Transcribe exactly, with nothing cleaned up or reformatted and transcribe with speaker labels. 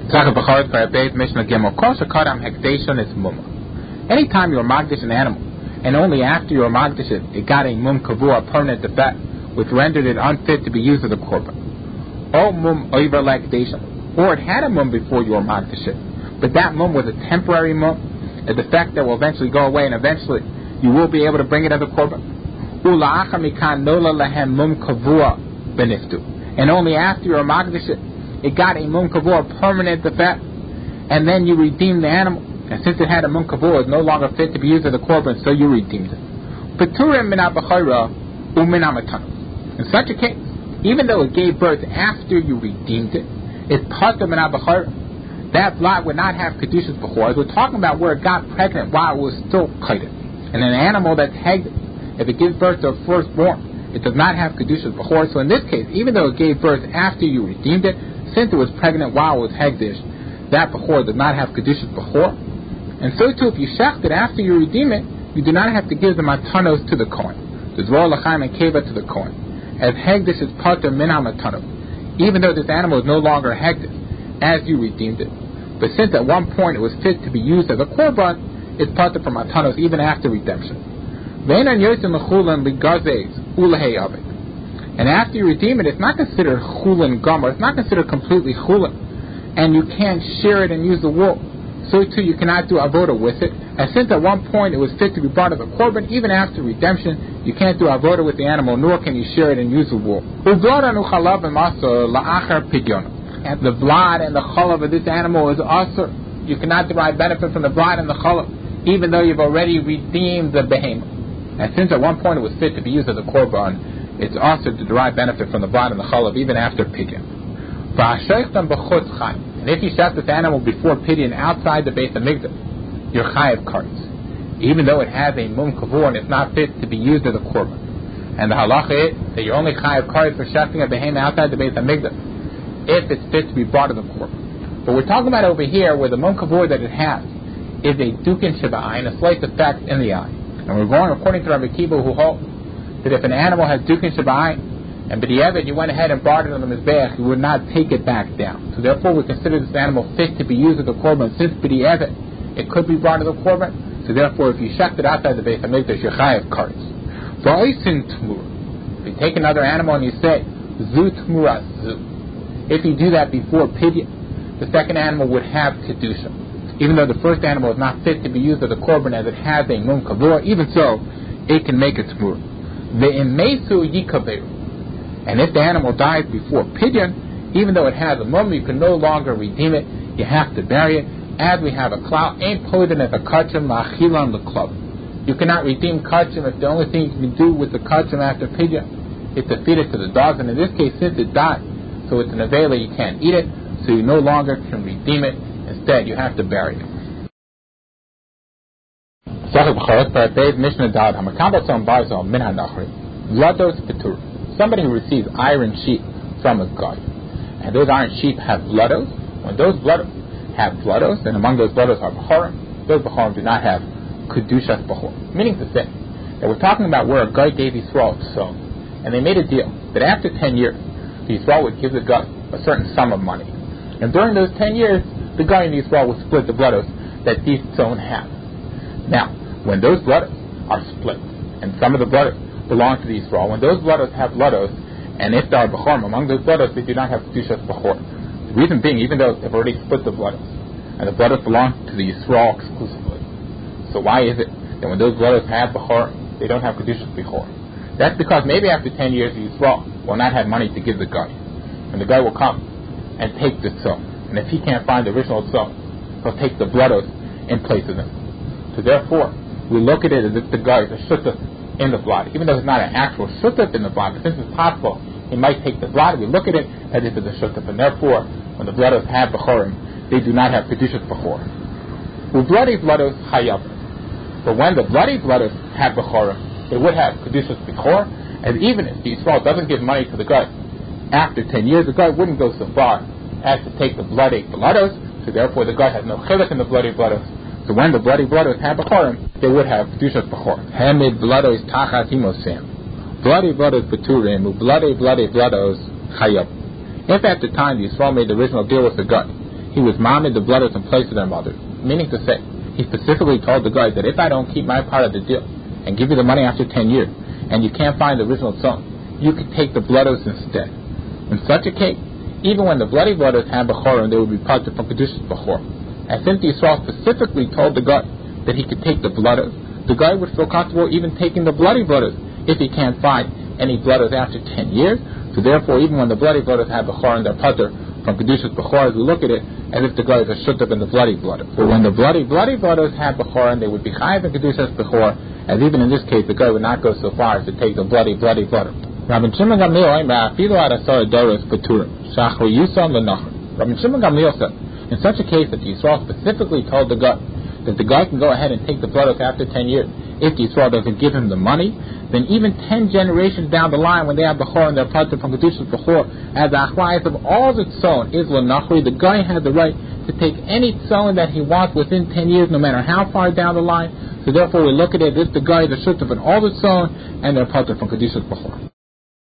Speaker 1: Anytime you're magdish an animal, and only after you're magdish it, it got a mum kavua, permanent defect, which rendered it unfit to be used as a korban. O mum over lactation, or it had a mum before you were magdish it, but that mum was a temporary mum, a defect that will eventually go away, and eventually you will be able to bring it as a korban. And only after you're magdish it, it got a mum kavua, permanent defect, and then you redeemed the animal. And since it had a mum kavua, it was no longer fit to be used as a korban, so you redeemed it. In such a case, even though it gave birth after you redeemed it, it's patur min ha-bechora. That blood would not have kedushas bechor. We're talking about where it got pregnant while it was still kaidim. And an animal that's heged, if it gives birth to a firstborn, it does not have kedushas bechor. So in this case, even though it gave birth after you redeemed it, since it was pregnant while it was hegdish, that bechor does not have kedushas bechor. And so too, if you shecht it after you redeem it, you do not have to give the matanos to the kohen. The zvor l'chaim and keva to the kohen. As hegdish is patur min ha-matanos, even though this animal is no longer hegdish as you redeemed it. But since at one point it was fit to be used as a korban, it's patur from matanos even after redemption. And after you redeem it, it's not considered chulin gomer. It's not considered completely chulin, and you can't shear it and use the wool. So too you cannot do avoda with it. And since at one point it was fit to be brought as a korban, even after redemption, you can't do avoda with the animal, nor can you shear it and use the wool. And the blood and the chalav of this animal is asur. You cannot derive benefit from the blood and the chalav, even though you've already redeemed the behemoth. And since at one point it was fit to be used as a korban, it's asur to derive benefit from the blood and the chalav even after pidyon. And if you shot this animal before pidyon outside the Beit HaMikdash, you're chayav kares, even though it has a mum kavur and it's not fit to be used as a korban. And the halacha is that you're only chayav kares for shafting a behemoth outside the Beit HaMikdash if it's fit to be brought as a korban. But we're talking about over here where the mum kavur that it has is a dukin sheba'ayin, a slight defect in the eye. And we're going according to Rabbi Kiva, who holds that if an animal has dukin sheba'ayin, and b'di'evet you went ahead and brought it on the mizbeach, you would not take it back down. So therefore we consider this animal fit to be used as a korban. Since b'di'evet it could be brought as a korban, so therefore if you shecht it outside the Beit HaMikdash, you're chayav kares. If you take another animal and you say zu tmura zu, if you do that before pidyon, the second animal would have kedusha, even though the first animal is not fit to be used as a korban as it has a mum kavur. Even so, it can make it tmura. Ve'emesu yikaveru. And if the animal dies before pidyon, even though it has a mum, you can no longer redeem it. You have to bury it. As we have a cloud, ain't poden as a kachim la'achilan l'klav. You cannot redeem kachim if the only thing you can do with the kachim after pidyon is to feed it to the dogs. And in this case, since it died, so it's an avela, you can't eat it, so you no longer can redeem it. Instead, you have to bury it. Somebody who receives iron sheep from a guy, and those iron sheep have bloodos. When those bloodos have bloodos, and among those bloodos are bechorim, those bechorim do not have kedushas bechor. Meaning to say that we're talking about where a guy gave Yisrael so, and they made a deal that after ten years, the Yisrael would give the guy a certain sum of money, and during those ten years, the guy in Yisrael would split the bloodos that these tzon have. Now, when those bloodos are split, and some of the bloodos belong to the Yisrael, when those bloodos have bloodos, and if there are bechorim among those bloodos, they do not have kedushas bechor. The reason being, even though they've already split the bloodos, and the bloodos belong to the Yisrael exclusively, so why is it that when those bloodos have bechor, they don't have kedushas bechor? That's because maybe after ten years, the Yisrael will not have money to give the guy, and the guy will come and take the tzon, and if he can't find the original tzon, he'll take the bloodos in place of them. So therefore, we look at it as if the guy is a shutaf in the blood, even though it's not an actual shutaf in the blood, but since it's possible he might take the blood, we look at it as if it's a shutaf, and therefore when the bloodos have bechorim, they do not have kedushas bechor. With bloody bloodos hayav, but when the bloody bloodos have bechorim, they would have kedushas bechor, and even if the Yisrael doesn't give money to the guy after ten years, the guy wouldn't go so far as to take the bloody bloodos, so therefore the guy has no chilek in the bloody bloodos. So when the bloody bloodos have bechorim, they would have kedushas bechor. Hamid bloodos tachas himosam. Bloody bloodos beturim, bloody bloody bloodos chayav. If at the time the Yisrael made the original deal with the guy, he was mamid the blooders in place of their mother. Meaning to say, he specifically told the guy that if I don't keep my part of the deal and give you the money after ten years, and you can't find the original son, you could take the blooders instead. In such a case, even when the bloody blooders had Bechorim, they would be part from Kedushas Bechor. And since Yisrael specifically told the guy that he could take the blooders, the guy would feel comfortable even taking the bloody blooders if he can't find any blooders after ten years. So therefore, even when the bloody blooders have Bechorim, they're putter from Kedushas Bechor, we look at it as if the guy is a shutub in the bloody blooders. But when the bloody bloody blooders have Bechorim, they would be chayiv in Kedushas Bechor, as even in this case, the guy would not go so far as to take the bloody bloody blooders. Rabbi Shimon Gamliel Rabbi Shimon Gamliel said, in such a case that Yisrael specifically told the guy that the guy can go ahead and take the blooders after ten years, if Yisrael doesn't give him the money, then even ten generations down the line, when they have Bechor and they're part from Kedushas Bechor, as the achlayis of all the tzon is l'nachri, the guy has the right to take any tzon that he wants within ten years, no matter how far down the line. So therefore, we look at it as if the guy is a shutuf in all the tzon and they're part from Kedushas Bechor.